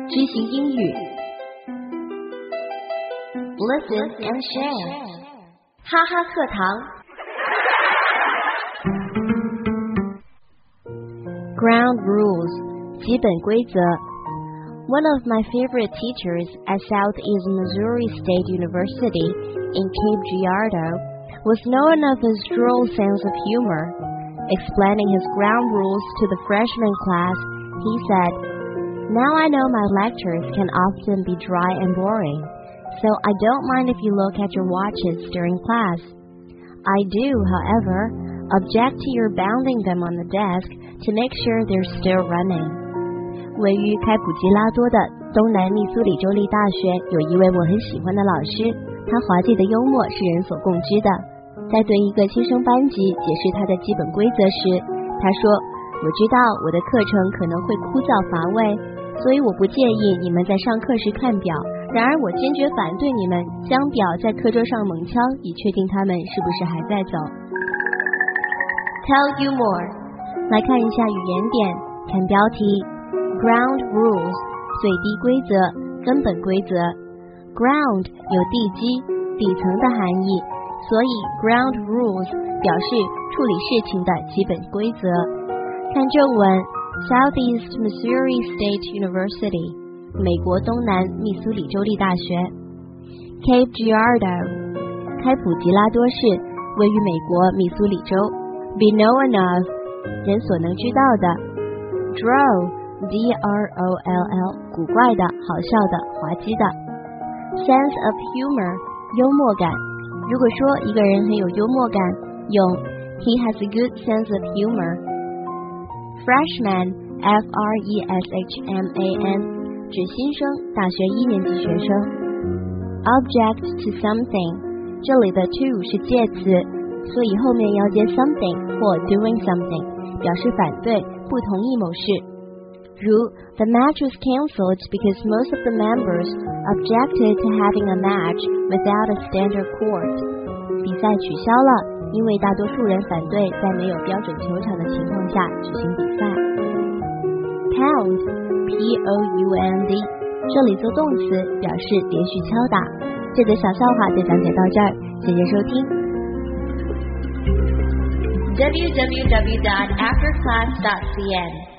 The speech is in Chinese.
知行英语 Listen and share 哈哈课堂 Ground rules 基本规则 One of my favorite teachers at Southeast Missouri State University in Cape Girardeau was known of his droll sense of humor. Explaining his ground rules to the freshman class, he said, Now I know my lectures can often be dry and boring, so I don't mind if you look at your watches during class. I do, however, object to your bounding them on the desk to make sure they're still running. 位于开普吉拉多的东南密苏里州立大学有一位我很喜欢的老师，他滑稽的幽默是人所共知的。在对一个新生班级解释他的基本规则时，他说，我知道我的课程可能会枯燥乏味，所以我不介意你们在上课时看表，然而我坚决反对你们将表在课桌上猛敲，以确定他们是不是还在走。Tell you more 来看一下语言点，看标题 Ground rules 最低规则，根本规则。 Ground 有地基，底层的含义，所以 ground rules 表示处理事情的基本规则。看正文 Southeast Missouri State University 美国东南密苏里州立大学 Cape Girardeau 开普吉拉多市位于美国密苏里州 Be known of 人所能知道的 Droll D-R-O-L-L 古怪的，好笑的，滑稽的 Sense of humor 幽默感。如果说一个人很有幽默感，用 He has a good sense of humor。 Freshman F-R-E-S-H-M-A-N 指新生，大学1年级学生。 Object to something 这里的 to 是介词，所以后面要接 something 或 doing something 表示反对，不同意某事。如 The match was cancelled because most of the members objected to having a match without a standard court. 比赛取消了，因为大多数人反对在没有标准球场的情况下举行比赛。Pound P-O-U-N-D 这里做动词，表示连续敲打。这则小笑话就讲解到这儿，谢谢收听。www.afterclass.cn